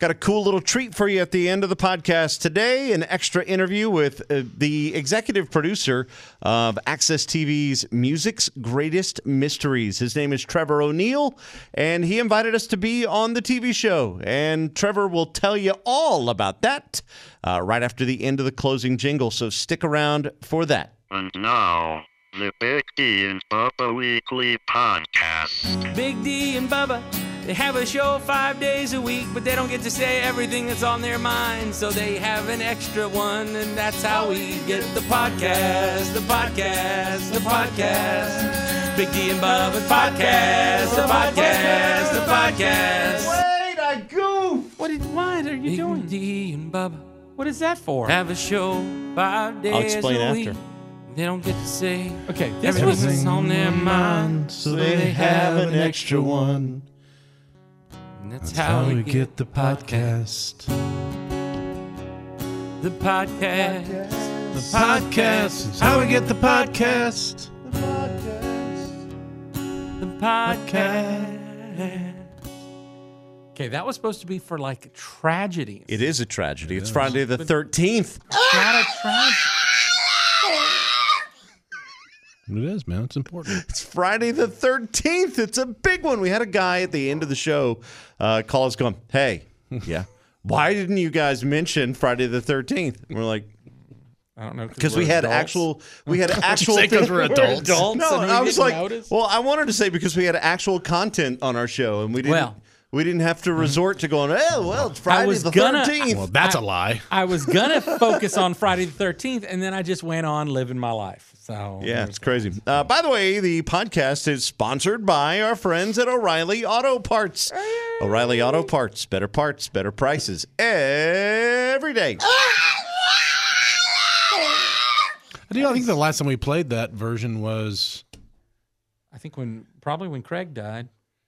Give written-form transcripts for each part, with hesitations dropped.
Got a cool little treat for you at the end of the podcast today. An extra interview with the executive producer of Access TV's Music's Greatest Mysteries. His name is Trevor O'Neill, and he invited us to be on the TV show. And Trevor will tell you all about that right after the end of the closing jingle. So stick around for that. And now, the Big D and Bubba Weekly Podcast. Big D and Bubba, they have a show 5 days a week, but they don't get to say everything that's on their mind, so they have an extra one, and that's how we get the podcast, the podcast, the podcast. Big D and Bubba podcast, the podcast, the podcast. Wait, I goof! What are you doing? Big D and Bubba. What is that for? Have a show 5 days I'll explain a week. after. They don't get to say This was everything's on their mind, so they have an extra one. And that's how we get the podcast. the podcast. The podcast is how we get the podcast. The podcast. Okay, that was supposed to be for like tragedies. It is a tragedy. It's Friday the 13th. It's not a tragedy. It is, man. It's important. It's Friday the 13th. It's a big one. We had a guy at the end of the show call us going, hey, yeah, why didn't you guys mention Friday the 13th? And we're like, I don't know. because we had actual say 'cause we're adults? No, and I we was didn't like, notice? well, I wanted to say because we had actual content on our show and we didn't have to resort to going, oh, well, it's Friday was the gonna- 13th. Well, that's a lie. I was gonna focus on Friday the 13th, and then I just went on living my life. So Yeah, it's crazy. By the way, the podcast is sponsored by our friends at O'Reilly Auto Parts. O'Reilly Auto Parts. Better parts, better prices every day. I think the last time we played that version was... I think probably when Craig died.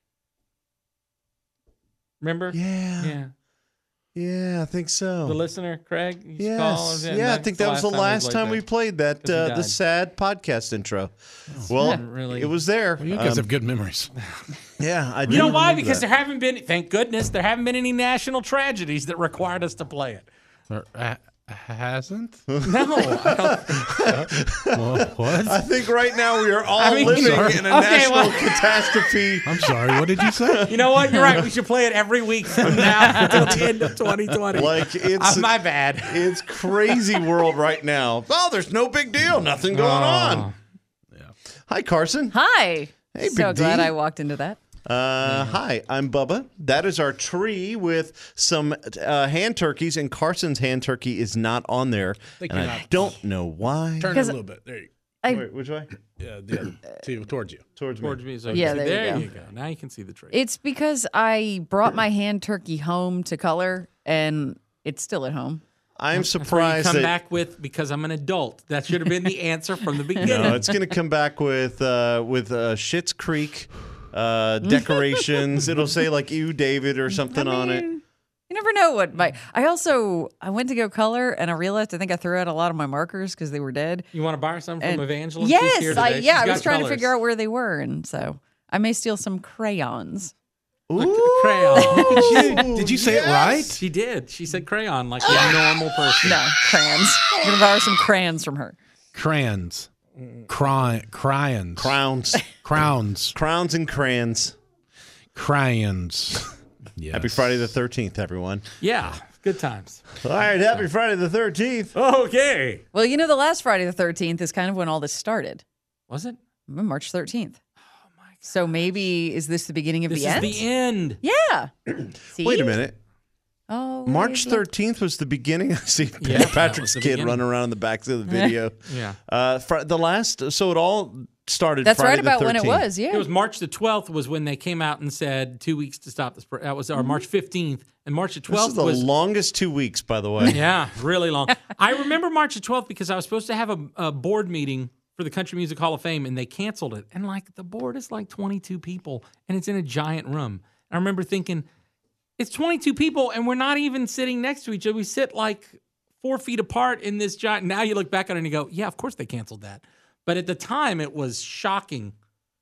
Remember? Yeah. Yeah, I think so. The listener, Craig? Used to call Yes. him, Yeah, I and think that was the last time we played that, 'Cause he the died. sad podcast intro. Well, Really- it was there. Well, you guys have good memories. Yeah, I do. You know why? remember Because that. there haven't been, thank goodness, there haven't been any national tragedies that required us to play it. Or, hasn't? No. I don't, Well, what? I think right now we are all mean, living sorry. in a Okay, national well- catastrophe. I'm sorry. What did you say? you know what? You're right. We should play it every week from now until the end of 2020. Like it's My bad. It's crazy world right now. Oh, there's no big deal. Nothing going on. Yeah. Hi, Carson. Hi. Hey, so Big glad D. I walked into that. Hi, I'm Bubba. That is our tree with some hand turkeys, and Carson's hand turkey is not on there. Think And you're I not- don't know why. Turn it a Because little bit. There you Wait, which way? go. Yeah, the other, towards you. Towards Towards me. me. So Yeah, see, there you you go. Now you can see the tree. It's because I brought my hand turkey home to color, and it's still at home. I'm That's where you surprised come that back with because I'm an adult. That should have been the answer from the beginning. no, it's going to come back with Schitt's Creek decorations. It'll say like "You, David" or something on it. You never know what I went to go color, and I realized I think I threw out a lot of my markers because they were dead. You want to borrow some from And- Evangeline? She's here Yes, today. She's I was got trying colors. to figure out where they were, and so I may steal some crayons. Ooh. Crayon. Did you say it right? She did. She said crayon like a normal person. No, crayons. I'm gonna borrow some crayons from her. Crayons. Crayons. Crowns, crowns, and crayons. Crayons. Yes. Happy Friday the 13th, everyone. Yeah, good times. All right, happy Friday the 13th. Okay. Well, you know, the last Friday the 13th is kind of when all this started. Was it? March 13th. Oh my God. So maybe is this the beginning of This the is end? the end. Yeah. See? Wait a minute. Oh, March wait, look. 13th was the beginning. I see Yeah, that Patrick's was the kid beginning. running around in the back of the video. Yeah. The last, so it all started That's Friday right about the 13th. when it was. Yeah. It was March the 12th was when they came out and said 2 weeks to stop this. That was our March 15th. And March the 12th This is the was longest 2 weeks, by the way. Yeah, really long. I remember March the 12th because I was supposed to have a board meeting for the Country Music Hall of Fame, and they canceled it. And like the board is like 22 people, and it's in a giant room. I remember thinking, it's 22 people, and we're not even sitting next to each other. We sit like 4 feet apart in this giant. Now you look back on it and you go, yeah, of course they canceled that. But at the time, it was shocking.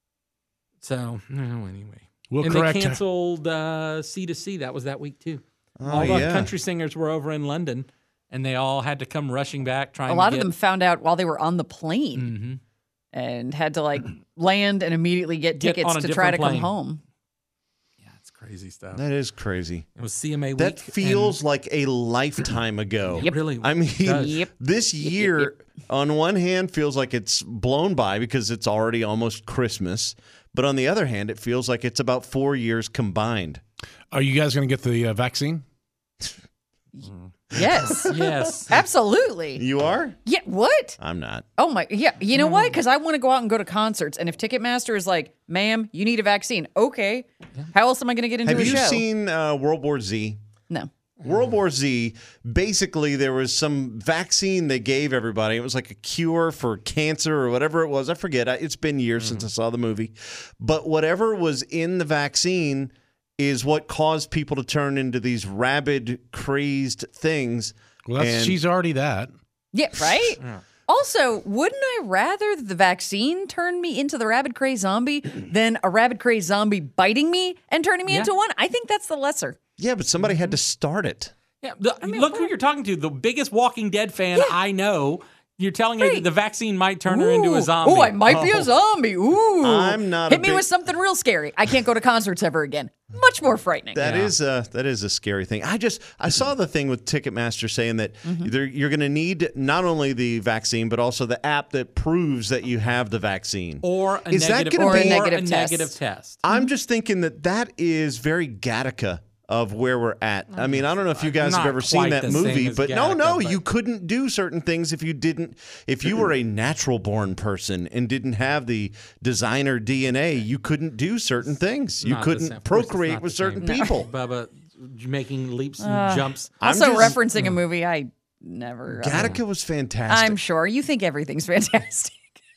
So, anyway. We'll and correct they her. canceled C2C. That was that week, too. All the yeah. country singers were over in London, and they all had to come rushing back trying A lot to of get, them found out while they were on the plane and had to land and immediately get Get tickets on a to try to different come plane. home. Yeah, it's crazy stuff. That is crazy. It was CMA week. That feels like a lifetime ago. It really I mean, does. Yep. this year, on one hand, feels like it's blown by because it's already almost Christmas. But on the other hand, it feels like it's about 4 years combined. Are you guys going to get the vaccine? Yes. Yes. Absolutely. You are? Yeah. What? I'm not. Oh my. Yeah. You know what? Because I want to go out and go to concerts, and if Ticketmaster is like, "Ma'am, you need a vaccine," okay. How else am I going to get into Have a you show? seen World War Z? No. World War Z, basically, there was some vaccine they gave everybody. It was like a cure for cancer or whatever it was. I forget. It's been years since I saw the movie. But whatever was in the vaccine is what caused people to turn into these rabid, crazed things. Well, And- she's already that. Yeah. Right. Also, wouldn't I rather the vaccine turn me into the rabid crazed zombie than a rabid crazed zombie biting me and turning me Yeah. into one? I think that's the lesser. Yeah, but somebody had to start it. Yeah, look who you're talking to. The biggest Walking Dead fan I know. You're telling her that the vaccine might turn her into a zombie. Oh, I might be a zombie. Ooh. I'm not Hit a me big- with something real scary. I can't go to concerts ever again. Much more frightening. That is a scary thing. I saw the thing with Ticketmaster saying that you're going to need not only the vaccine but also the app that proves that you have the vaccine. Or a Is that negative, gonna Or a be- negative test. negative test. I'm just thinking that is very Gattaca of where we're at. I mean, I don't know if you guys have Not ever seen quite that the same movie, as but Gattaca, no, but- you couldn't do certain things if you were a natural born person and didn't have the designer DNA, you couldn't do certain things. You Not the same. couldn't Of course it's procreate not with the certain same. people. Bubba making leaps and jumps. Also, I'm just- referencing a movie I never. Gattaca was fantastic. I'm sure you think everything's fantastic.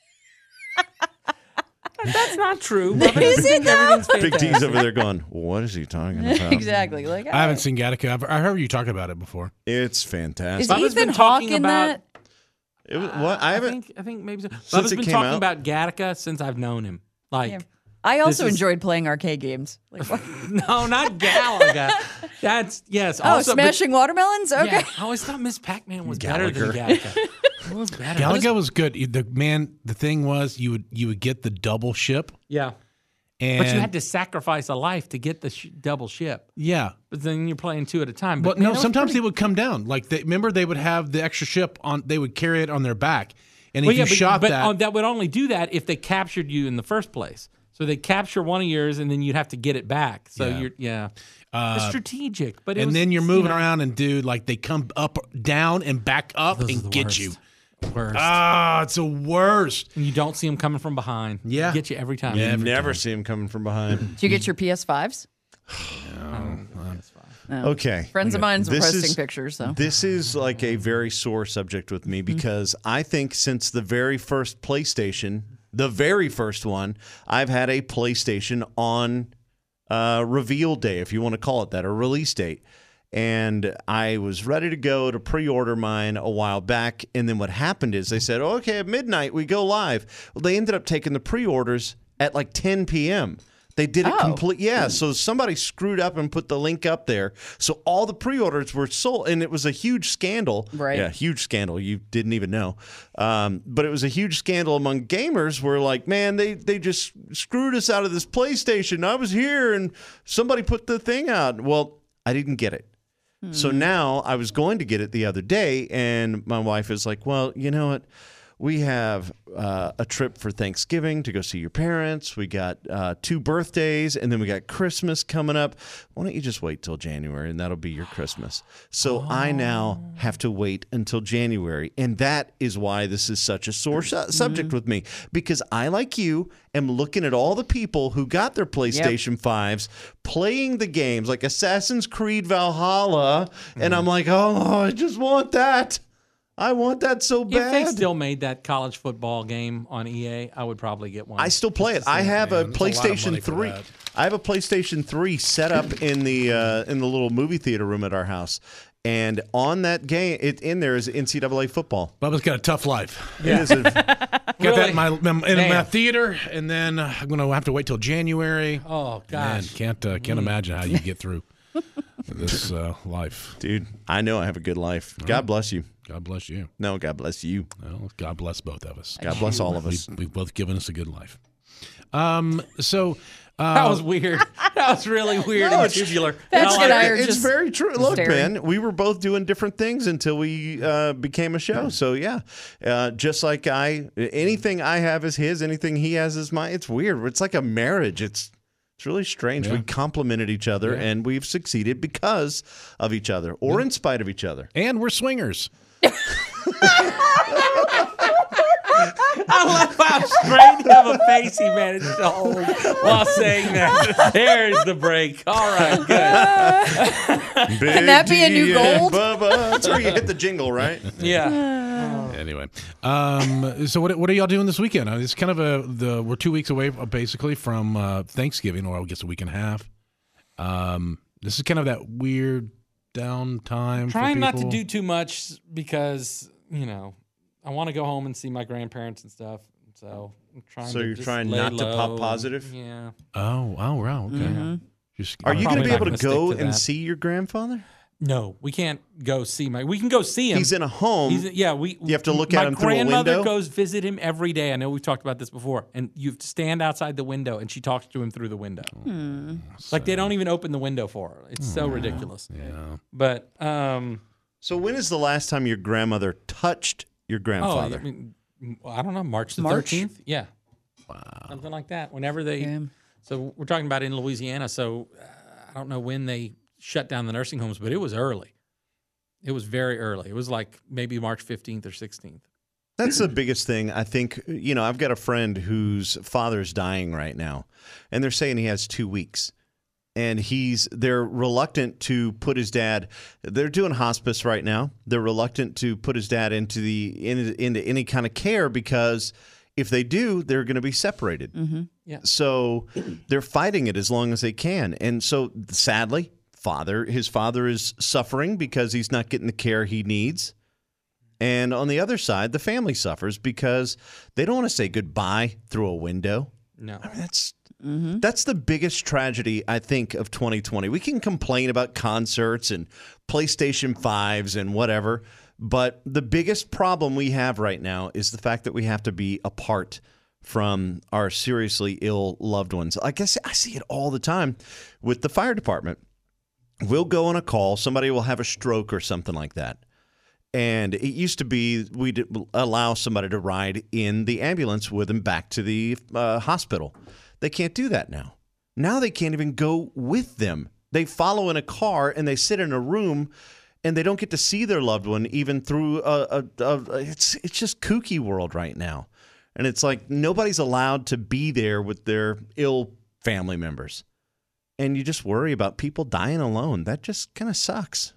That's not true. Bubba. Is it, though? Everything's Big D's fantastic. over there going, what is he talking about? Exactly. Like I haven't seen Gattaca. I heard you talk about it before. It's Is fantastic. Bubba's Ethan been Hawke talking in about- that? It was, what? I haven't. I think maybe so. Since Bubba's it been came talking out? about Gattaca since I've known him. Like, Yeah. I also This is- enjoyed playing arcade games. Like, what? no, not Galaga. That's yes. Oh, also, but- smashing watermelons? Okay. Yeah, I always thought Miss Pac-Man was better than Gallagher. Gattaca. It was better. Galaga was good. The thing was you would get the double ship, Yeah, and but you had to sacrifice a life to get the double ship. yeah. But then you're playing two at a time. But man, no, that was sometimes pretty- they would come down. Like remember they would have the extra ship on. They would carry it on their back, and if Well, yeah, you but, shot but that, that would only do that if they captured you in the first place. So they capture one of yours, and then you'd have to get it back. So Yeah. it's strategic. But it and was, then you're moving you know, around, and dude, like they come up, down, and back up those are and the get worst. you. Worst. Ah, it's the worst. And you don't see them coming from behind. Yeah. Get you every time. You never see him coming from behind. Did you get your PS5s? Okay. Friends of mine were This posting is- pictures, so. This is like a very sore subject with me because I think since the very first PlayStation, the very first one, I've had a PlayStation on reveal day, if you want to call it that, or release date. And I was ready to go to pre-order mine a while back. And then what happened is they said, okay, at midnight we go live. Well, they ended up taking the pre-orders at like 10 p.m. They did it complete. Yeah, so somebody screwed up and put the link up there. So all the pre-orders were sold, and it was a huge scandal. Right. Yeah, huge scandal. You didn't even know. But it was a huge scandal among gamers where like, man, they just screwed us out of this PlayStation. I was here, and somebody put the thing out. Well, I didn't get it. So now I was going to get it the other day, and my wife is like, well, you know what? We have a trip for Thanksgiving to go see your parents. We got 2 birthdays, and then we got Christmas coming up. Why don't you just wait till January, and that'll be your Christmas. So I now have to wait until January, and that is why this is such a sore subject with me, because I, like you, am looking at all the people who got their PlayStation 5s playing the games like Assassin's Creed Valhalla, and I'm like, oh, I just want that. I want that so If bad. they still made that college football game on EA, I would probably get one. I still play it. I have a man, that's a lot of PlayStation money for 3. that. I have a PlayStation 3 set up in the little movie theater room at our house. And on that game, in there is NCAA football. Bubba's got a tough life. It is a, Got that in my Man. theater, and then I'm going to have to wait till January. Oh Man, gosh. can't imagine how you get through. this life. Dude, I know I have a good life. God bless you. God bless you. No, God bless you. Well, God bless both of us. God bless all of us. We've both given us a good life. So That was weird. That was really weird and tubular. That's And good. I like You're It's just very true. Look, staring. man, we were both doing different things until we became a show. So yeah, just like anything I have is his, anything he has is mine. It's weird. It's like a marriage. It's really strange. Yeah. We complemented each other, and we've succeeded because of each other, or in spite of each other. and we're swingers. I love how straight of a face he managed to hold while saying that. There's the break. All right, good. Can that be a new gold? That's where you hit the jingle, right? Yeah. Anyway, so what are y'all doing this weekend? It's kind of we're 2 weeks away basically from Thanksgiving, or I guess a week and a half. This is kind of that weird downtime. Trying for not to people. do too much because, I want to go home and see my grandparents and stuff. So I'm trying So to you're just trying lay not to pop low. positive? Yeah. Oh, wow, okay. Just, Are you going to Probably be not able to gonna stick go to and that. see your grandfather? No, we can't go see we can go see him. He's in a home. You have to look at him through a My grandmother window? goes visit him every day. I know we've talked about this before. And you have to stand outside the window, and she talks to him through the window. Like they don't even open the window for her. It's so ridiculous. yeah. But So when is the last time your grandmother touched your grandfather? I don't know, March the March? 13th. Yeah, something like that. Whenever they. Yeah. So we're talking about in Louisiana. So I don't know when they shut down the nursing homes, but it was early. It was very early. It was like maybe March 15th or 16th. That's the biggest thing. I think, I've got a friend whose father's dying right now, and they're saying he has 2 weeks. And they're reluctant to put his dad. They're doing hospice right now. They're reluctant to put his dad into any kind of care because if they do, they're going to be separated. Mm-hmm. Yeah. So they're fighting it as long as they can. And so sadly, his father is suffering because he's not getting the care he needs. And on the other side, the family suffers because they don't want to say goodbye through a window. No. I mean, that's the biggest tragedy, I think, of 2020. We can complain about concerts and PlayStation 5s and whatever, but the biggest problem we have right now is the fact that we have to be apart from our seriously ill loved ones. I guess I see it all the time with the fire department. We'll go on a call, somebody will have a stroke or something like that. And it used to be we'd allow somebody to ride in the ambulance with them back to the hospital. They can't do that now. Now they can't even go with them. They follow in a car and they sit in a room and they don't get to see their loved one even through it's just kooky world right now. And it's like nobody's allowed to be there with their ill family members. And you just worry about people dying alone. That just kind of sucks.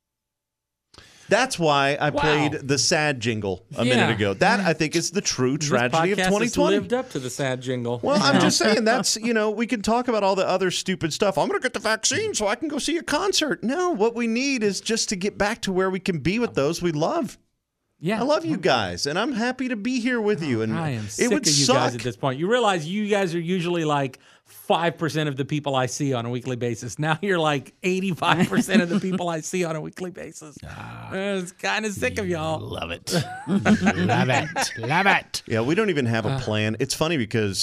That's why I played the sad jingle a minute ago. That, I think, is the true tragedy of This podcast has 2020. lived up to the sad jingle. Well, I'm just saying that's, we can talk about all the other stupid stuff. I'm going to get the vaccine so I can go see a concert. No, what we need is just to get back to where we can be with those we love. Yeah. I love you guys, and I'm happy to be here with you. And I am it sick would of you suck. guys at this point. You realize you guys are usually like 5% of the people I see on a weekly basis. Now you're like 85% of the people I see on a weekly basis. It's kind of sick of y'all. Love it. Love it. Love it. Yeah, we don't even have a plan. It's funny because,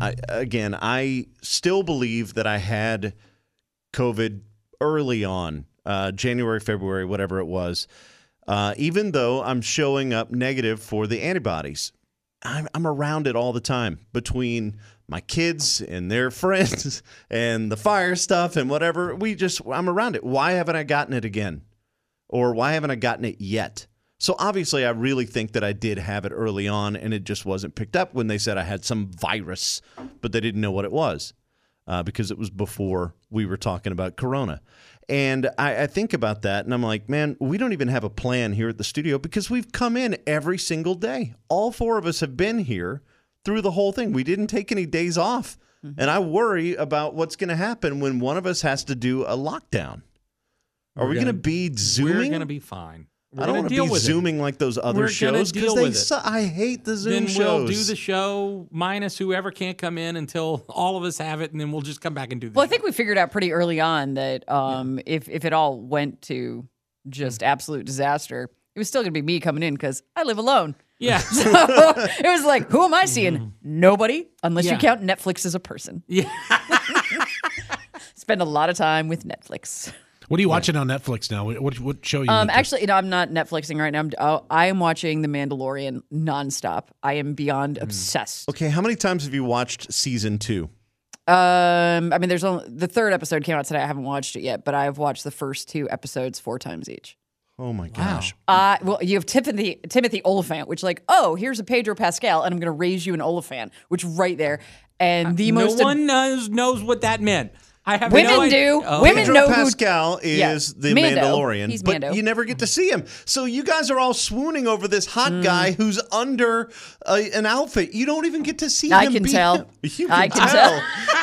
I still believe that I had COVID early on, January, February, whatever it was. Even though I'm showing up negative for the antibodies, I'm around it all the time between my kids and their friends and the fire stuff and whatever. I'm around it. Why haven't I gotten it again? Or why haven't I gotten it yet? So obviously I really think that I did have it early on and it just wasn't picked up when they said I had some virus, but they didn't know what it was because it was before we were talking about Corona. And I think about that, and I'm like, man, we don't even have a plan here at the studio because we've come in every single day. All four of us have been here through the whole thing. We didn't take any days off. And I worry about what's going to happen when one of us has to do a lockdown. Are we going to be Zooming? We're going to be fine. We're I don't gonna want to deal be with it. zooming like those other We're gonna shows deal because with it. I hate the Zoom Then shows. we'll do the show minus whoever can't come in until all of us have it, and then we'll just come back and do the Well, I show. think we figured out pretty early on that if it all went to just absolute disaster, it was still going to be me coming in because I live alone. Yeah. So it was like, who am I seeing? Nobody, unless you Yeah. count Netflix as a person. Yeah. Spend a lot of time with Netflix. What are you watching on Netflix now? What show are you? into? Actually, I'm not Netflixing right now. I am watching The Mandalorian nonstop. I am beyond obsessed. Okay, how many times have you watched season 2? I mean, there's only the third episode came out today. I haven't watched it yet, but I have watched the first 2 episodes 4 times each. Oh my gosh. Well, you have Timothy Oliphant, which here's a Pedro Pascal, and I'm going to raise you an Oliphant, which right there. And the most no one knows what that meant. I have Women no idea. do. Oh. Women Pedro know who- Pascal is the Mando. Mandalorian, He's but Mando. you never get to see him. So you guys are all swooning over this hot guy who's under an outfit. You don't even get to see I him. can be tell. him. You I can can tell.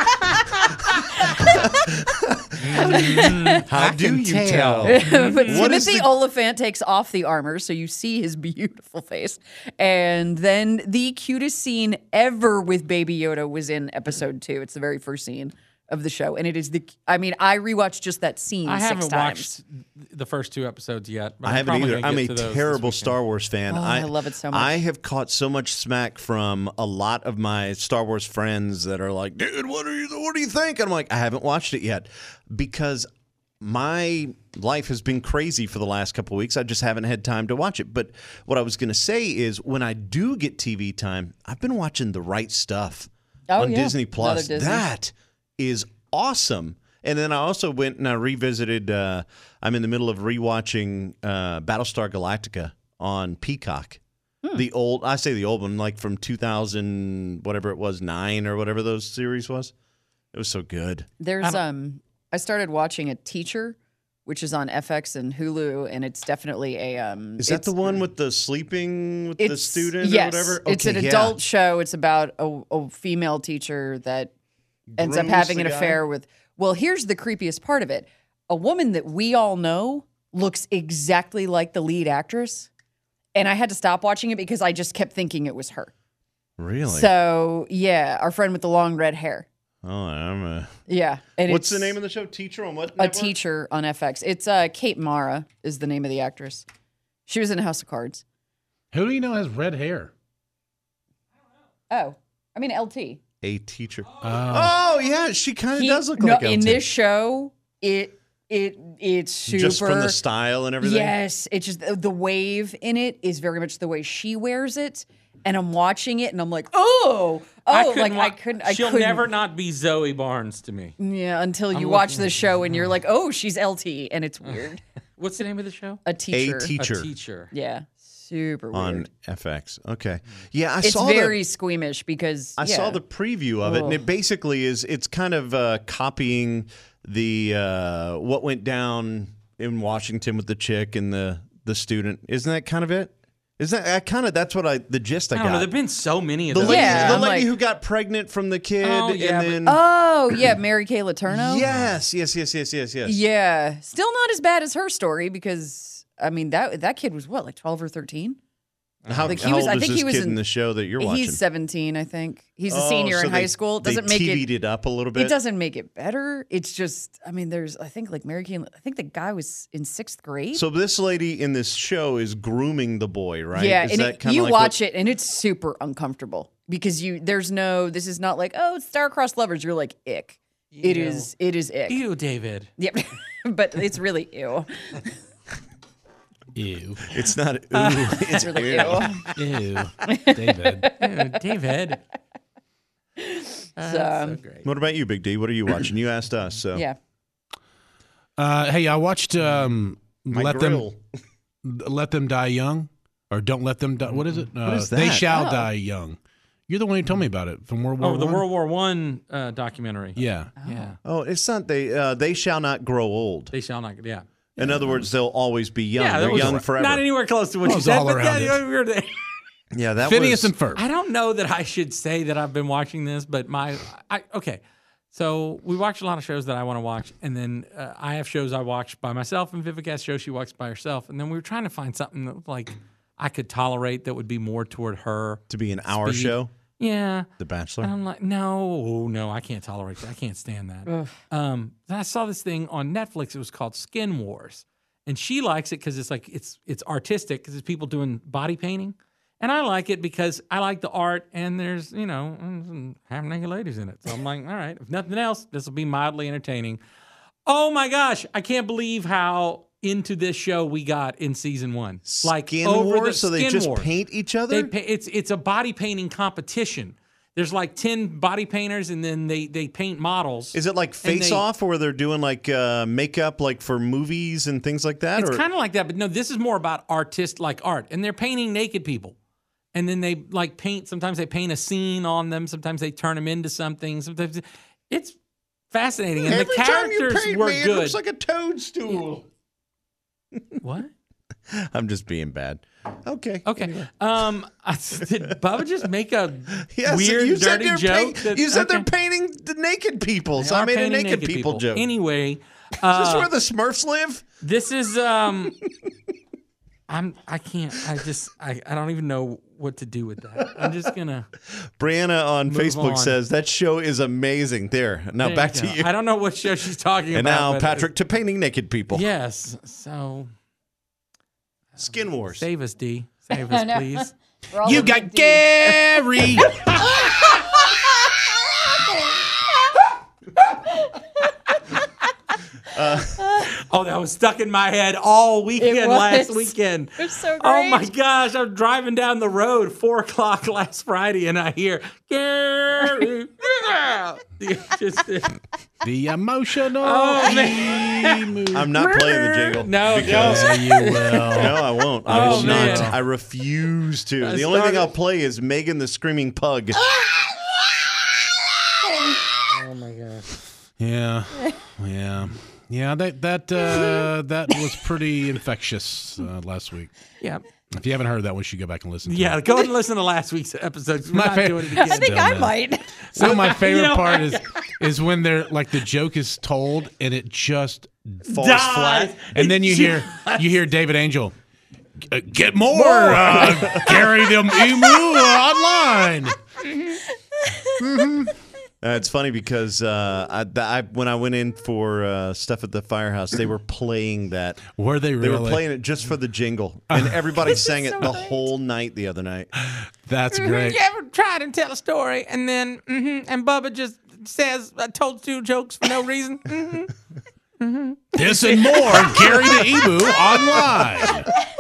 How do you tell? But What is Timothy the- Oliphant takes off the armor, so you see his beautiful face. And then the cutest scene ever with Baby Yoda was in episode 2. It's the very first scene of the show, and it is I rewatched just that scene I 6 haven't times. watched the first 2 episodes yet. But I I'm haven't probably either. gonna I'm get a to those this terrible weekend. Star Wars fan. I love it so much. I have caught so much smack from a lot of my Star Wars friends that are like, "Dude, what do you think?" And I'm like, "I haven't watched it yet because my life has been crazy for the last couple of weeks. I just haven't had time to watch it." But what I was going to say is, when I do get TV time, I've been watching The Right Stuff on yeah. Disney Plus. Another Disney. That is awesome. And then I also went and I revisited. I'm in the middle of rewatching Battlestar Galactica on Peacock. The old one, like from 2000, whatever it was, 9 or whatever those series was. It was so good. There's I started watching A Teacher, which is on FX and Hulu, and it's definitely a Is that the one with the sleeping with the it's- student yes, or whatever? It's an Okay, yeah. adult show. It's about a female teacher that ends up Grooms having the an guy? affair with. Well, here's the creepiest part of it: a woman that we all know looks exactly like the lead actress, and I had to stop watching it because I just kept thinking it was her. Really? So yeah, our friend with the long red hair. Oh, I'm a. Yeah, and What's the it's name of the show? Teacher on what? A network? Teacher on FX. It's Kate Mara is the name of the actress. She was in House of Cards. Who do you know has red hair? Oh, I mean LT. A teacher. Oh. Oh yeah, she kind of does look like in LT. this show. It's super Just from the style and everything. Yes, it's just the wave in it is very much the way she wears it, and I'm watching it and I'm like, I couldn't. She'll never not be Zoe Barnes to me. Yeah, until you I'm watch looking the at show and you're like, oh, she's LT, and it's weird. What's the name of the show? A teacher. A teacher A Teacher. Yeah, super weird. on FX. Okay. Yeah, I It's saw very squeamish because I saw the preview of it, and it basically it's kind of copying the what went down in Washington with the chick and the student. Isn't that kind of it? Isn't that kind of that's what the gist I I don't know. got? There've been so many of The those. lady, Yeah, the I'm lady like- who got pregnant from the kid, Oh, yeah, but- and then Oh yeah, Mary Kay Letourneau. yes. Yeah, still not as bad as her story because I mean that kid was what, like 12 or 13? How, Like, he how was- old I is think this he was kid in in- the show that you're watching? He's 17, I think. He's a Oh, senior so in high they- school. It they doesn't make TV'd it up a little bit. It doesn't make it better. It's just, I mean, there's, I think like Mary Kay. I think the guy was in 6th grade. So this lady in this show is grooming the boy, right? Yeah, Is and that kinda you like watch what- it and it's super uncomfortable because this is not like, oh, it's star-crossed lovers. You're like, ick. It is ick. Ew, David. Yep, but it's really ew. Ew. It's not. Ooh, it's Really ew. ew. Ew. David. Ew, David. So, Great. What about you, Big D? What are you watching? You asked us. So yeah. Hey, I watched My Let grill. Them Die Young, or Don't Let Them Die. What is it? is They that? Shall Oh. Die Young. You're the one who told me about it from World War Oh, the I? World War I documentary. Yeah. Yeah. Oh, it's not they shall not grow old. They shall not. Yeah. In other words, they'll always be young. Yeah, that They're was young forever. Not anywhere close to what Well, you it's said. all But around yeah, it. we were there. Yeah, that Phineas was. and Ferb. I don't know that I should say that I've been watching this, but okay. So we watch a lot of shows that I want to watch, and then I have shows I watch by myself, and Vivica has shows she watches by herself. And then we were trying to find something that like I could tolerate that would be more toward her. To be an hour speed. show? Yeah. The Bachelor? And I'm like, no, I can't tolerate that. I can't stand that. Then I saw this thing on Netflix. It was called Skin Wars, and she likes it because it's like it's artistic because it's people doing body painting, and I like it because I like the art and there's half naked ladies in it. So I'm like, all right, if nothing else, this will be mildly entertaining. Oh my gosh, I can't believe how into this show we got in season 1. Like Skin over Wars? So they Skin just Wars. paint each other? It's a body painting competition. There's like 10 body painters, and then they paint models. Is it like Face Off, where they're doing like makeup, like for movies and things like that? It's kind of like that, but no, this is more about art, and they're painting naked people, and then they like paint. Sometimes they paint a scene on them. Sometimes they turn them into something. Sometimes it's fascinating, and Every the time you characters paint were me, good. It looks like a toadstool. What? I'm just being bad. Okay. Did Bubba just make a Yes, weird, you said dirty they're joke? you said they're painting the naked people, so I made a naked people joke. Anyway, Is this where the Smurfs live? this is I don't even know what to do with that. I'm just gonna. Brianna on Move Facebook on. says that show is amazing. There. Now There back to go. you. I don't know what show she's talking And about. now but Patrick to painting naked people. Yes. So Skin Wars. save us, D. Save us, know. please. We're all You looking got at Gary. Oh, that was stuck in my head all weekend It last was. weekend. It was so Oh my great. gosh, I'm driving down the road 4:00 last Friday, and I hear Gary. Just, The emotional emu. I'm not playing the jingle. No, because don't. You will. No, I won't. I will man. not. I refuse to. I The only thing started- I'll play is Megan the Screaming Pug. Oh my gosh. Yeah. That was pretty infectious last week. Yeah. If you haven't heard that one, you should go back and listen to Yeah, it. go ahead and listen to last week's episode. 'Cause We're My not fa- doing it again. I think I Dumbass. might. So my favorite You know, part is when they're like the joke is told and it just Falls Dies. flat. and then you hear David Angel get more Gary the Emu online. It's funny because when I went in for stuff at the firehouse, they were playing that. Were they They really? were playing it just for the jingle, and everybody sang it the whole night the other night. That's great. You ever tried and tell a story, and then and Bubba just says, "I told 2 jokes for no reason." This and more, Gary the Emu online.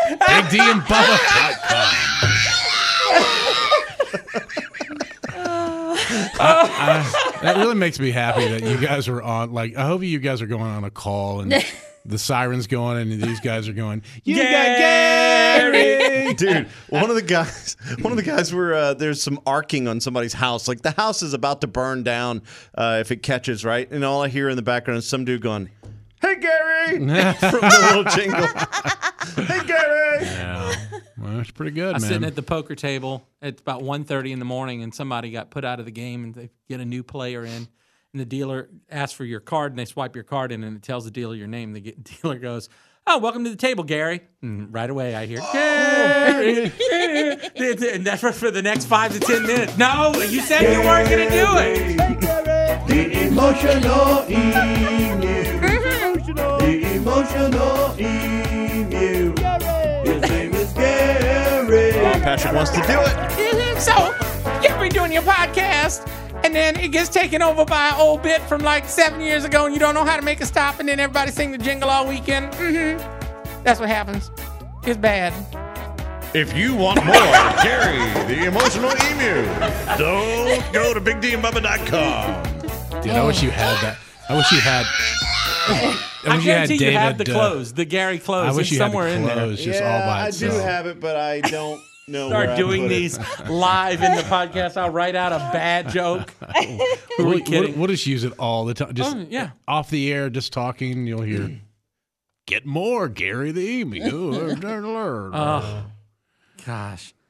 BigDMBubba.com. That really makes me happy that you guys are on. Like, I hope you guys are going on a call and the siren's going and these guys are going, you got Gary. Dude, one of the guys were there's some arcing on somebody's house. Like the house is about to burn down if it catches, right? And all I hear in the background is some dude going, "Hey Gary," from the little jingle. "Hey Gary." Yeah. Well, it's pretty good, I was man. sitting at the poker table. It's about 1:30 in the morning, and somebody got put out of the game, and they get a new player in. And the dealer asks for your card, and they swipe your card in, and it tells the dealer your name. The dealer goes, "Oh, welcome to the table, Gary." And right away, I hear, Gary. And that's for the next 5 to 10 minutes. No, you said you weren't going to do it. The emotional emu. The emotional emu. His name is Gary. Patrick wants to do it. So, you'll be doing your podcast, and then it gets taken over by an old bit from like 7 years ago, and you don't know how to make a stop, and then everybody sing the jingle all weekend. That's what happens. It's bad. If you want more Gary, the emotional emu, don't go to BigDMBubba.com. Dude, I wish you had that. I wish you had. I guarantee you have the David, clothes, the Gary clothes. I wish it's you had somewhere the in there. clothes just all by I do itself. have it, but I don't know where I Start doing put it. these live in the podcast. I'll write out a bad joke. Who are we kidding? We'll just use it all the time. Just yeah. off the air, just talking. You'll hear, "Get more, Gary the Emu." Oh, gosh.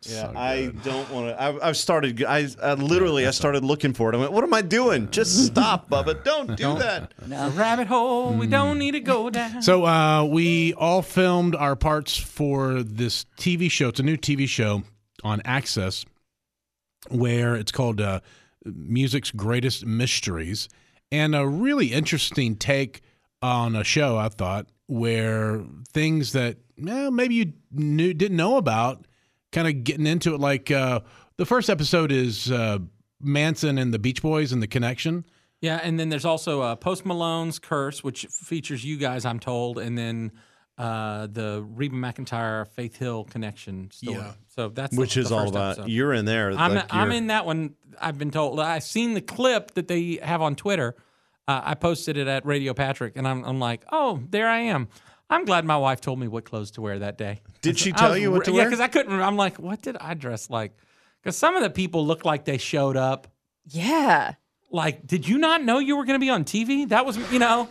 Yeah, So I good. don't want to. I've started. I literally I started looking for it. I went, "What am I doing? Just stop, Bubba! Don't do that." A rabbit hole we don't need to go down. So we all filmed our parts for this TV show. It's a new TV show on Access where it's called Music's Greatest Mysteries, and a really interesting take on a show, I thought, where things that maybe you didn't know about, kind of getting into it. Like the first episode is Manson and the Beach Boys and the connection. Yeah, and then there's also Post Malone's Curse, which features you guys, I'm told, and then the Reba McEntire Faith Hill connection story. Yeah. So that's Which the is all first about. episode. You're in there. I'm in that one. I've been told. I've seen the clip that they have on Twitter. I posted it at Radio Patrick, and I'm like, oh, there I am. I'm glad my wife told me what clothes to wear that day. Did she tell you what to Yeah, wear? because I couldn't. I'm like, what did I dress like? Because some of the people look like they showed up. Yeah. Like, did you not know you were going to be on TV? That was,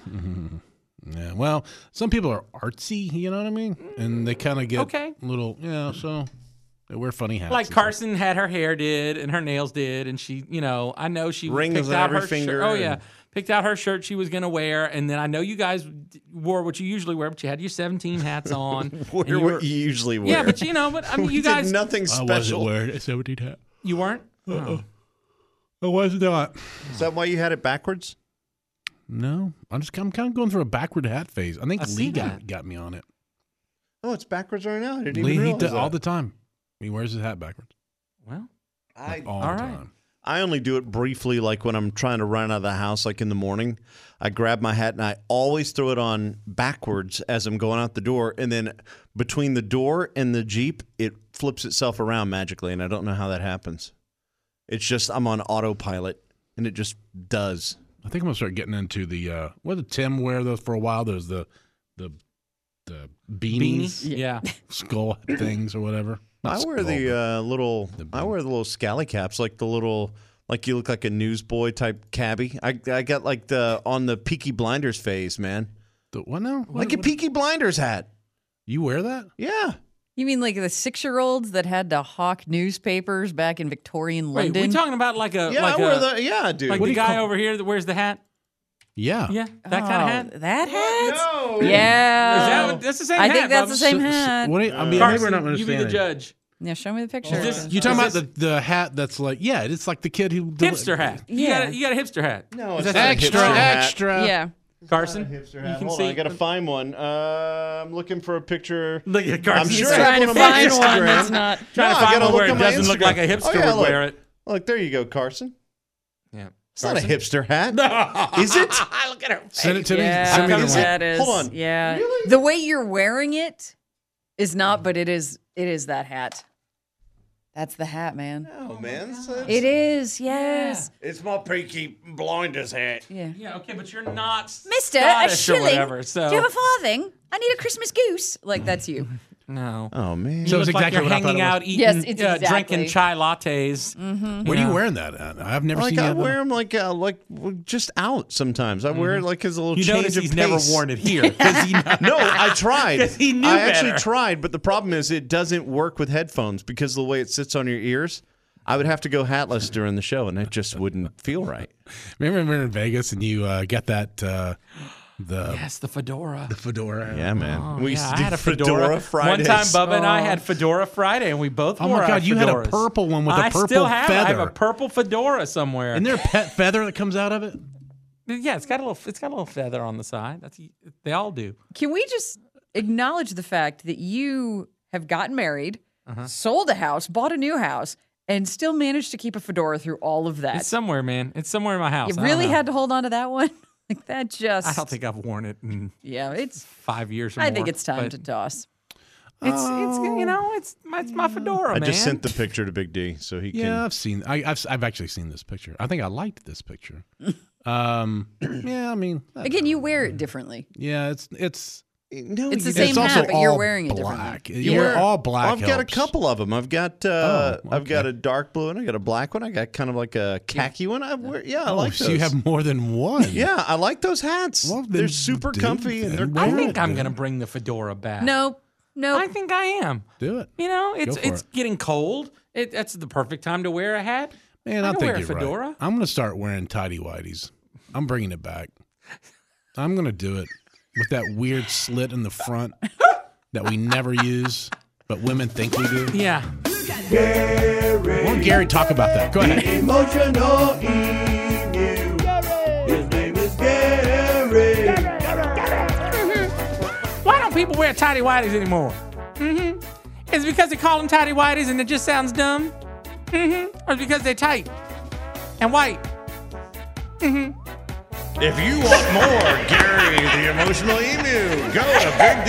Yeah, well, some people are artsy, you know what I mean? And they kind of get Okay. little, so they wear funny hats. like and stuff. Carson had her hair did and her nails did, and she, I know she Rings picked on out every her finger shirt. Oh and- yeah, picked out her shirt she was going to wear, and then I know you guys wore what you usually wear, but you had your 17 hats on. Wear and what you usually wear. Yeah, but but I mean, We you did guys, nothing I wasn't special. wearing a 17 hat. you weren't. Oh. I was not. Is that why you had it backwards? No, I'm kind of going through a backward hat phase. I think I see Lee that. got me on it. Oh, it's backwards right now. I didn't Lee, even he realize does that. all the time. He wears his hat backwards. Well, I All all the right. time. I only do it briefly, like when I'm trying to run out of the house, like in the morning. I grab my hat and I always throw it on backwards as I'm going out the door. And then between the door and the Jeep, it flips itself around magically. And I don't know how that happens. It's just I'm on autopilot and it just does. I think I'm gonna start getting into the what did Tim wear those for a while? Those the beanies, beanie. Yeah. skull things or whatever. Not I wear skull, the but- little. I wear the little scally caps, like the little, like you look like a newsboy type cabbie. I got like the on the Peaky Blinders phase, man. the what now? Like a Peaky Blinders hat. You wear that? Yeah. You mean like the 6-year-olds that had to hawk newspapers back in Victorian Wait, London? we talking about like a Yeah, like I wear a the. Yeah, dude. like What the do you guy call- over here that wears the hat? Yeah. Yeah, that kind of hat. That hat? No. Yeah. That's the same I hat. think that's Bubba. the same So- hat. what do you, I mean, Carson, maybe we're not you be the understanding. judge. Yeah, show me the picture. this- You talking Is about the hat that's like it's like the kid who Hipster hat. Yeah. You got a hipster hat. No, Is it's that not a extra hipster hat. extra. Yeah. Carson? Hipster You hat. can Hold see. on, I gotta find one. I'm looking for a picture. Look at Carson. I'm He's sure I trying have to one on my find one Instagram. that's not. Trying No, to I find gotta one where look it at my doesn't look like a Instagram. hipster Oh, yeah, would wear look. it. Look, there you go, Carson. Yeah. It's not a hipster hat. Is it? Look at her face. Send it to me. Yeah, Send me the Is link. it? that is. Hold on. Yeah. Really? The way you're wearing it is not, but it is that hat. That's the hat, man. Oh man, It is, yes. it's my Peaky Blinders hat. Yeah. Yeah, okay, but you're not Mister, a Scottish or shilling. whatever. So Do you have a farthing? I need a Christmas goose. Like, that's you. no. Oh man. So You it's look like exactly you're what I thought hanging it was. out eating, Yes, it's exactly. drinking chai lattes. Where are you wearing that at? I've never like seen I you. wear them like just out sometimes. I wear it like as a little You change notice of he's pace. never worn it here because he No, I tried. 'Cause he knew I actually better. tried, but the problem is it doesn't work with headphones because of the way it sits on your ears. I would have to go hatless during the show, and it just wouldn't feel right. Remember we were in Vegas and you got that the Yes, the fedora. fedora. Yeah, man. We used Yeah, to I do had a fedora. Fridays. One time, Bubba and I had Fedora Friday, and we both Oh wore my our God, you had a fedoras. purple one with a I purple still have it. I have feather. a purple fedora somewhere. Isn't there a pet feather that comes out of it? Yeah, it's got a little feather on the side. They all do. Can we just acknowledge the fact that you have gotten married, sold a house, bought a new house, and still managed to keep a fedora through all of that? It's somewhere, man. It's somewhere in my house. You I don't really know. had to hold on to that one? Like, that just... I don't think I've worn it in Yeah, it's... 5 years or I more. think it's time but to toss. it's my fedora, I man. just sent the picture to Big D so he Yeah, can. I've seen. I've actually seen this picture. I think I liked this picture. Yeah, I mean, Again, you wear it differently. yeah, it's No, It's the you same it's also hat, but you're all wearing it black. differently. You're all black. I've got a helps. couple of them. I've got I've got okay. a dark blue one. I got a black one. I got kind of like a khaki one. I Oh, like so those. you have more than one. Yeah, I like those hats. Well, then They're super do comfy and they're then I wear cool. think I'm gonna bring the fedora back. No, No. I think I am. Do it. You know, Go for it's it. getting cold. That's the perfect time to wear a hat. Man, I I can think wear a you're fedora. right. I'm going to start wearing tidy whities. I'm bringing it back. I'm going to do it with that weird slit in the front that we never use, but women think we do. Yeah. Gary, Won't Gary talk about that? Go ahead. emotional emu. His name is Gary. Why don't people wear tidy whities anymore? Mm-hmm. Is it because they call them tidy whities and it just sounds dumb? Mm-hmm. Or is it because they're tight and white? Mm-hmm. If you want more Gary the Emotional Emu, go to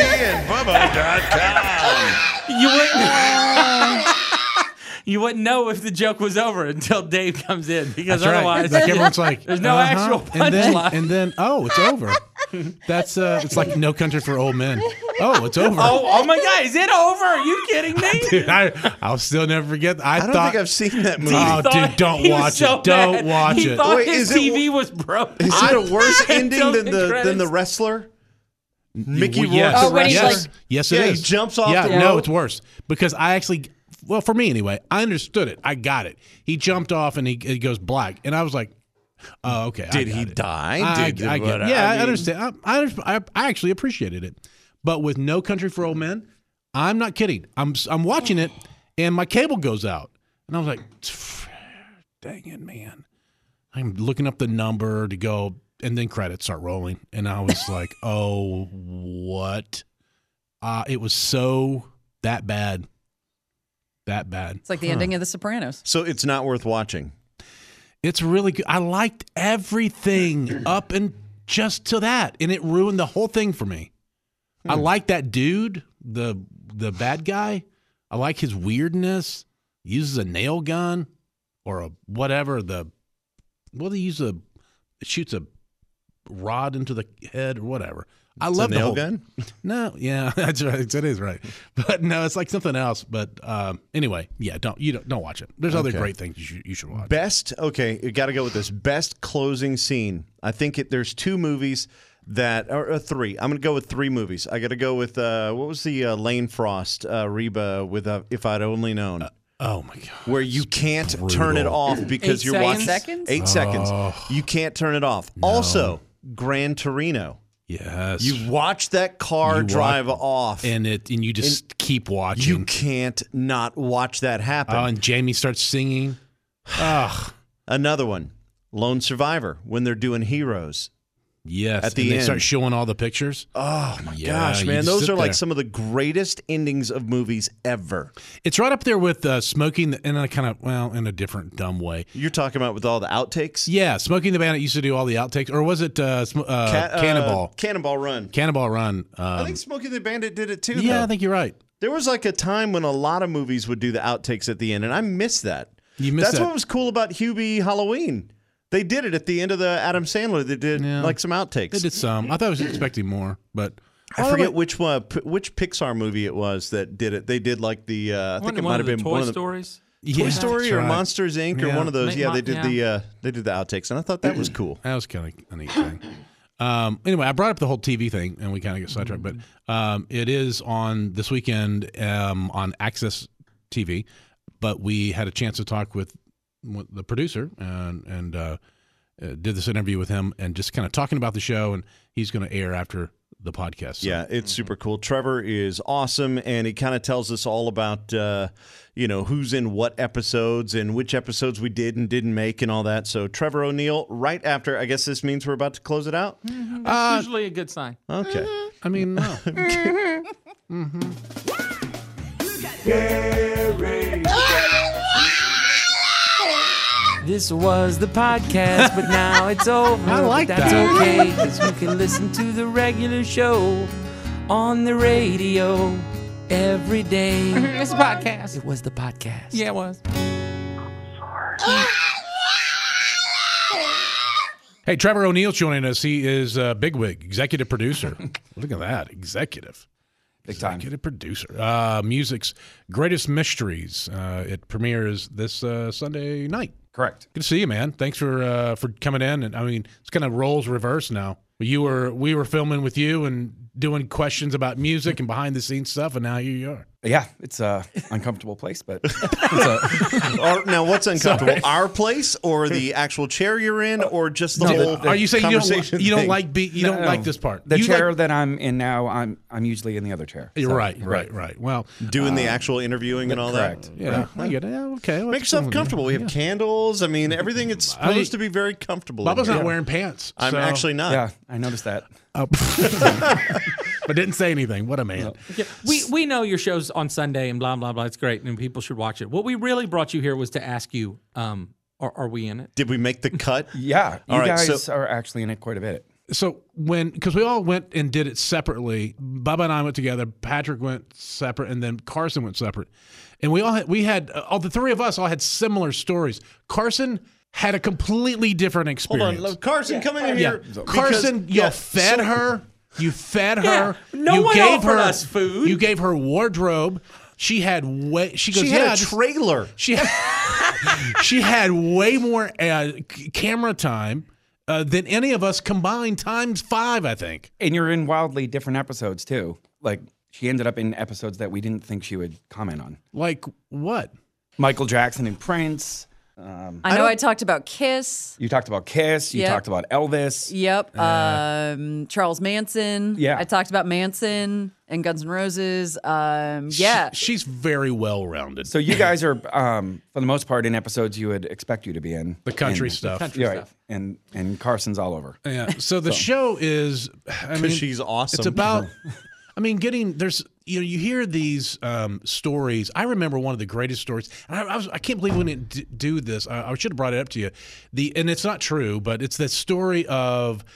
BigDandBubba.com. You wouldn't. You wouldn't know if the joke was over until Dave comes in because That's right. otherwise, Like everyone's like, there's no actual punchline. and then, oh, it's over. That's it's like No Country for Old Men. Oh, it's over. Oh my God, is it over? Are you kidding me? Dude, I'll still never forget. I don't think I've seen that movie. Oh, Thought- dude, don't he was watch so it. Don't mad. watch He it. thought Wait, his is it- TV was broken. Is it a worse ending Until than the the credits. wrestler? Mickey Well, Rourke, yes. Oh, when he's yes. like- Yes, it Yeah, he is. jumps off Yeah, the no, rope. it's worse because I actually, well, for me anyway, I understood it. I got it. He jumped off and he goes black, and I was like, oh, okay. Did I got he it. die? I Did- get what- it. Yeah, I mean- understand. I actually appreciated it, but with No Country for Old Men, I'm not kidding. I'm watching it, and my cable goes out, and I was like, dang it, man. I'm looking up the number to go, and then credits start rolling, and I was like, oh, what? It was so that bad. That bad. It's like the ending of The Sopranos. So it's not worth watching. It's really good. I liked everything up and just to that, and it ruined the whole thing for me. I like that dude, the bad guy. I like his weirdness. He uses a nail gun or a whatever. Shoots a rod into the head or whatever. I It's love a the nail whole, gun. No, yeah, that's right. That is right. But no, it's like something else. But anyway, yeah, don't watch it. There's other Okay. great things you should watch. Best, okay, you got to go with this. Best closing scene. I think there's two movies that, or three. I'm going to go with three movies. I got to go with, what was the Lane Frost, Reba with If I'd Only Known? Oh my god! Where you can't turn it brutal. off because 8 you're seconds? watching. Seconds? 8 seconds. You can't turn it off. Also, Gran Torino. Yes, You watch that car You watch- drive off, and you just keep watching. you can't not watch that happen. Oh, and Jamie starts singing. Ugh. Another one, Lone Survivor, when they're doing Heroes. Yes. At the and they end. start showing all the pictures. Oh my Yeah, gosh, you man! just Those sit are like there. some of the greatest endings of movies ever. It's right up there with Smoking, in a kind of, well, in a different dumb way. You're talking about with all the outtakes. Yeah, Smoking the Bandit used to do all the outtakes, or was it Cannonball? Cannonball Run. Cannonball Run. I think Smokey the Bandit did it too. yeah, though. I think you're right. There was like a time when a lot of movies would do the outtakes at the end, and I miss that. You missed That's that. what was cool about Hubie Halloween. They did it at the end of the Adam Sandler. They did Yeah. like some outtakes. They did some. I thought I was expecting more, but I forget which one, which Pixar movie it was that did it. They did like the I think it might have been Toy one of the Stories. Toy Story or Monsters Inc. or Yeah. one of those. Yeah, they did Yeah. the outtakes, and I thought that was cool. That was kind of a neat thing. Anyway, I brought up the whole TV thing, and we kind of get sidetracked, but it is on this weekend on Access TV. But we had a chance to talk with the producer and did this interview with him and just kind of talking about the show, and he's going to air after the podcast. So. Yeah, it's super cool. Trevor is awesome, and he kind of tells us all about who's in what episodes and which episodes we did and didn't make and all that. So Trevor O'Neill, right after, I guess this means we're about to close it out. That's usually a good sign. Okay. I mean, no. Gary. This was the podcast, but now it's over. I like but that's that. okay, because you can listen to the regular show on the radio every day. It's a podcast. It was the podcast. Yeah, it was. Hey, Trevor O'Neill's joining us. He is bigwig, executive producer. Look at that, executive. Big time. Executive producer. Music's Greatest Mysteries. It premieres this Sunday night. Correct. Good to see you, man. Thanks for coming in. And I mean, it's kind of roles reversed now. We were filming with you and doing questions about music and behind the scenes stuff, and now here you are. Yeah, it's a uncomfortable place, but Now, what's uncomfortable? Our place, or the actual chair you're in, or just the whole? Are you saying you conversation don't thing? like you don't like this part? the You chair like- that I'm in now, I'm usually in the other chair. You're So, right. Well, doing the actual interviewing and all correct. that? yeah, I get it. Yeah, okay. Make yourself comfortable. We have candles. I mean, everything is supposed to be very comfortable. Bubba's in not here. wearing pants. I'm so- actually not. Yeah, I noticed that. but didn't say anything. What a man. Yeah, we know your show's on Sunday and blah blah blah. It's great and people should watch it. What we really brought you here was to ask you, are we in it? Did we make the cut? Yeah, you All right, guys so- are actually in it quite a bit. So because we all went and did it separately, Bubba and I went together. Patrick went separate, and then Carson went separate. And we had all the three of us all had similar stories. Carson had a completely different Hold experience. on, look, Carson, come in Yeah, here. Carson, you fed her. You fed her. no you one gave offered her us food. You gave her wardrobe. She had She goes. She yeah, had a trailer. She had way more camera time than any of us combined times 5, I think. And you're in wildly different episodes too. Like she ended up in episodes that we didn't think she would comment on. Like what? Michael Jackson and Prince. I know I talked about Kiss. You talked about Kiss. You Yep. talked about Elvis. Yep. Charles Manson. Yeah. I talked about Manson and Guns N' Roses. Yeah. She's very well rounded. So you guys are, for the most part, in episodes you would expect you to be in. The country And- stuff. Yeah, right. And Carson's all over. Yeah. So the show is. I mean, She's awesome. It's about. I mean, you hear these stories. I remember one of the greatest stories. And I can't believe we didn't do this. I should have brought it up to you. And it's not true, but it's the story of.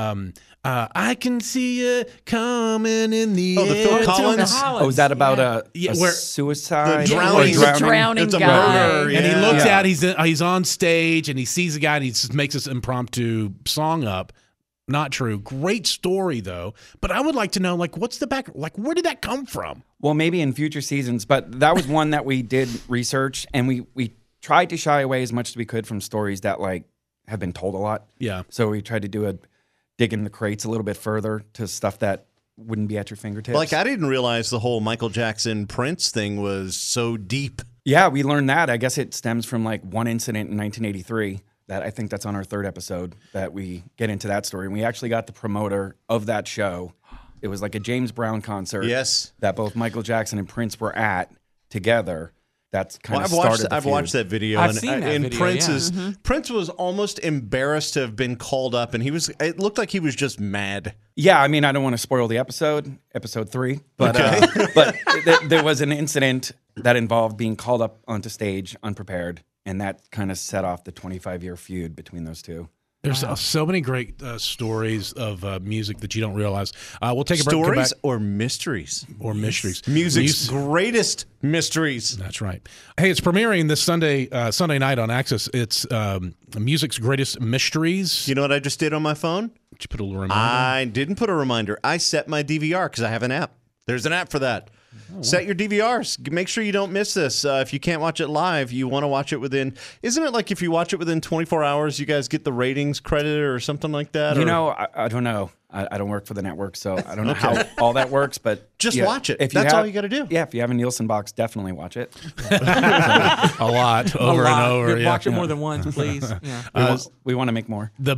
I can see you coming in the Oh, the Phil air Collins? tonight. Oh, is that about a where- suicide? The or drowning- He's a drowning It's a guy. murder, And he yeah. looks Yeah. out. He's on stage, and he sees a guy, and he just makes this impromptu song up. Not true. Great story though. But I would like to know, like, what's the back? Like, where did that come from? Well, maybe in future seasons, but that was one that we did research, and we tried to shy away as much as we could from stories that like have been told a lot. Yeah. So we tried to dig in the crates a little bit further to stuff that wouldn't be at your fingertips. Like, I didn't realize the whole Michael Jackson Prince thing was so deep. Yeah, we learned that. I guess it stems from like one incident in 1983 that I think that's on our 3rd episode that we get into that story. And we actually got the promoter of that show. It was like a James Brown concert. Yes. That both Michael Jackson and Prince were at together. That's kind of started the I've feud. watched that video. I've and, seen that and video, Prince yeah. Prince was almost embarrassed to have been called up, and it looked like he was just mad. Yeah, I mean, I don't want to spoil the episode 3, but there was an incident that involved being called up onto stage unprepared, and that kind of set off the 25-year feud between those two. There's so many great stories of music that you don't realize. We'll take a break. Come Stories back. or mysteries? Or mysteries. Music's greatest mysteries. That's right. Hey, it's premiering this Sunday night on Access. It's music's greatest mysteries. You know what I just did on my phone? Did you put a little reminder? I didn't put a reminder. I set my DVR because I have an app. There's an app for that. Set your DVRs. Make sure you don't miss this. If you can't watch it live, you want to watch it within. Isn't it like if you watch it within 24 hours, you guys get the ratings credit or something like that? You or- know, I don't know. I don't work for the network, so I don't know how all that works. But Just yeah, watch it. If you That's have- all you got to do. Yeah, if you have a Nielsen box, definitely watch it. a lot, over and over. Yeah. Watch it more than once, please. Yeah. We want to make more. The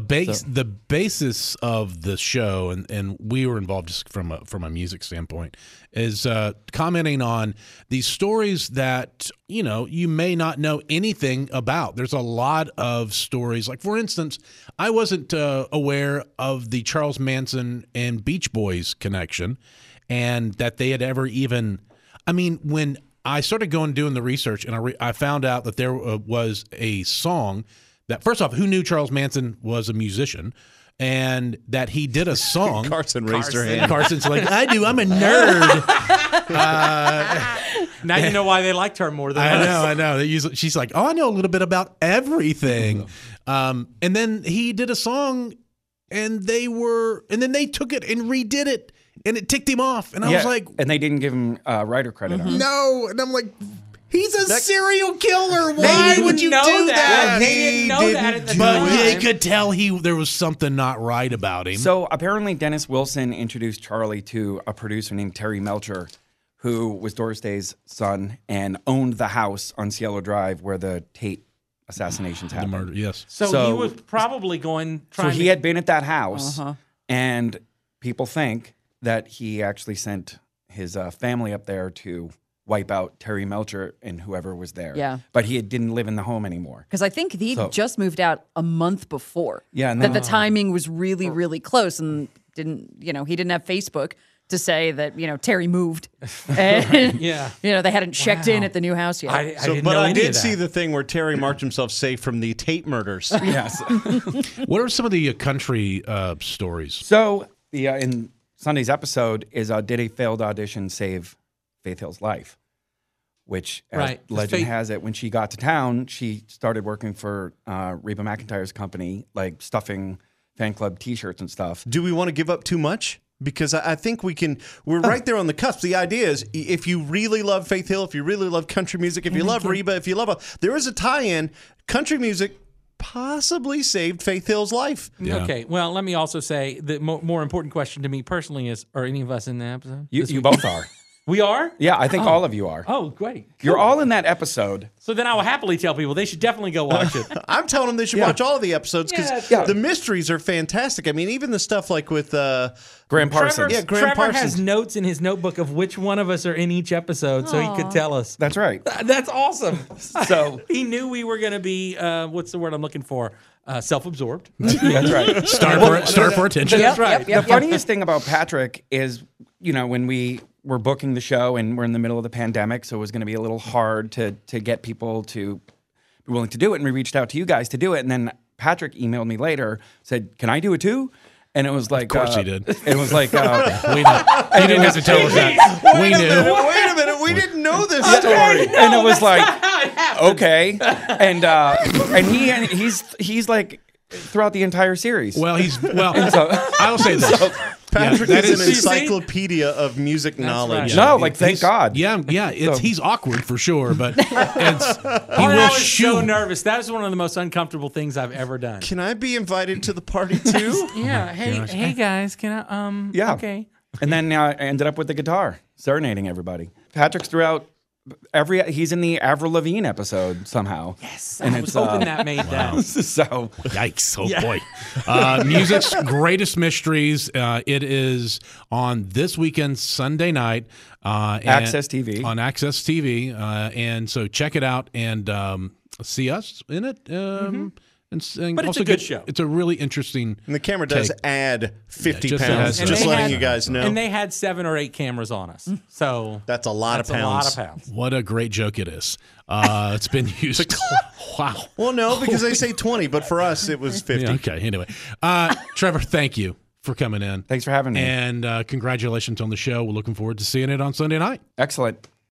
basis of the show, and we were involved just from a music standpoint, is commenting on these stories that you may not know anything about. There's a lot of stories. Like, for instance, I wasn't aware of the Charles Manson and Beach Boys connection, and that they had ever even. I mean, when I started doing the research, and I found out that there was a song that, first off, who knew Charles Manson was a musician, and that he did a song. Carson raised her hand. Carson's like, I do. I'm a nerd. Now you know why they liked her more than us. I know. She's like, oh, I know a little bit about everything. And then he did a song, and then they took it and redid it, and it ticked him off. And I was like, and they didn't give him writer credit on it. no. And I'm like, He's a serial killer. They Why didn't would you know do that? They didn't know that at the But time. they could tell there was something not right about him. So apparently, Dennis Wilson introduced Charlie to a producer named Terry Melcher, who was Doris Day's son and owned the house on Cielo Drive where the Tate assassinations the happened. murder, yes. So he So- was probably trying So he to. had been at that house, and people think that he actually sent his family up there to wipe out Terry Melcher and whoever was there. Yeah. But he didn't live in the home anymore. Because I think he So- just moved out a month before. Yeah, and that then- the timing was really, really close, and he didn't have Facebook to say that Terry moved, and Yeah. they hadn't checked in Wow. at the new house yet. I didn't But know I any did of that. see the thing where Terry marked himself safe from the Tate murders. Yes. What are some of the country stories? So the in Sunday's episode is did a failed audition save Faith Hill's life? Which, as Right. 'Cause legend Faith- has it, when she got to town, she started working for Reba McEntire's company, like stuffing fan club T-shirts and stuff. Do we want to give up too much? Because I think we're right there on the cusp. The idea is if you really love Faith Hill, if you really love country music, if you love Reba, if you love there is a tie-in. Country music possibly saved Faith Hill's life. Yeah. Okay. Well, let me also say the more important question to me personally is: are any of us in the episode? You both are. We are. Yeah, I think all of you are. Oh, great. You're all in that episode. So then I will happily tell people they should definitely go watch it. I'm telling them they should watch all of the episodes because Yeah. the mysteries are fantastic. I mean, even the stuff like with Graham Parsons. Yeah, Graham Trevor Parsons. has notes in his notebook of which one of us are in each episode, so he could tell us. That's right. That's awesome. So He knew we were going to be what's the word I'm looking for? Self-absorbed. that's right. Start for attention. Yep, right. yep, The funniest thing about Patrick is, when we were booking the show and we're in the middle of the pandemic, so it was going to be a little hard to get people to be willing to do it. And we reached out to you guys to do it. And then Patrick emailed me later, said, "Can I do it too?" And it was like, Of course he did. It was like, We know. He didn't have to tell us that. We knew. Wait a minute, we didn't know this story. and it was like, okay, and he's like throughout the entire series. Well, I'll say this. Patrick that is an is- encyclopedia of music knowledge. right. no, like thank He's- God. Yeah. He's awkward for sure, but he I will was so shoot. nervous. That is one of the most uncomfortable things I've ever done. Can I be invited to the party too? Yeah. Hey guys, can I? Yeah. Okay. And then I ended up with the guitar, serenading everybody. Patrick's throughout he's in the Avril Lavigne episode somehow. Yes. And I was it's, hoping that made that. So Yikes! Oh boy. Music's Greatest Mysteries. It is on this weekend, Sunday night. Access TV. On Access TV, and so check it out and see us in it. And But it's also a good get- show. It's a really interesting. And the camera does take. add 50 just pounds. has- Just they letting had- you guys know. And they had 7 or 8 cameras on us. So That's a lot that's of a pounds. lot of pounds. What a great joke it is. It's been used. Wow. Well, no, because they say 20, but for us it was 50. Yeah, okay. Anyway, Trevor, thank you for coming in. thanks for having me. And congratulations on the show. We're looking forward to seeing it on Sunday night. Excellent.